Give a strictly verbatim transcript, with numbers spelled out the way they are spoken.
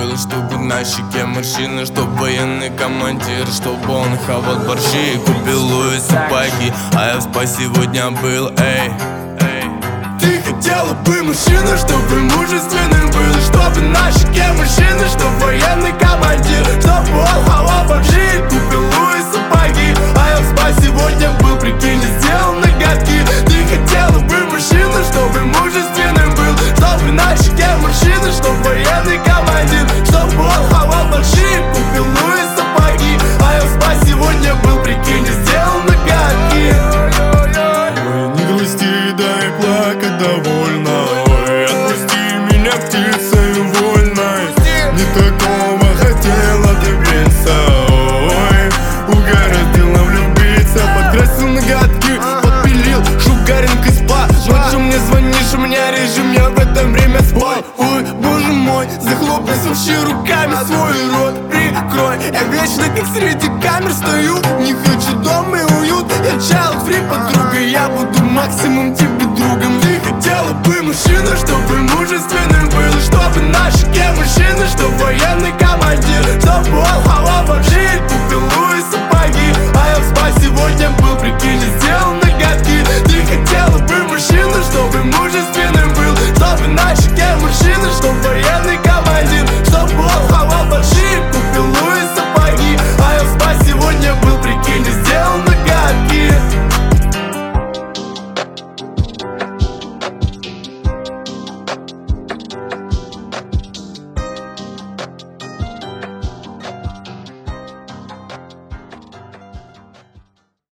был, чтобы на щеке морщины, чтоб военный командир, чтобы он хавал борщи и купил Луис сапоги. А я в спа сегодня был, эй, эй. Ты хотела бы мужчину, чтобы мужественным был, чтобы на щеке мужчины, чтоб военный командир, чтобы он хавал борщи и купил Луис сапоги. А я в спа сегодня был, прикинь, сделал ноготки. Ты хотела бы мужчину, чтобы мужественным был, чтобы на щеке мужчины, чтоб военный командир, чтобы он хавал борщи и купил Луис сапоги. А я в спа сегодня был, прикинь, сделал ноготки. Ой, не грусти, дай плакать довольно. Ой, отпусти меня птицей вольной. Не такого хотела добиться. Ой, угораздило влюбиться. Подкрасил ноготки, подпилил шугаринг из спа. Ночью мне звонишь, у меня режим, я в это время спал. Ой, боже мой, захлопни вообще руками свой рот, прикрой. Я вечно как среди камер стою, не хочу дома и уют. Я child free, подруга, я буду максимум тебе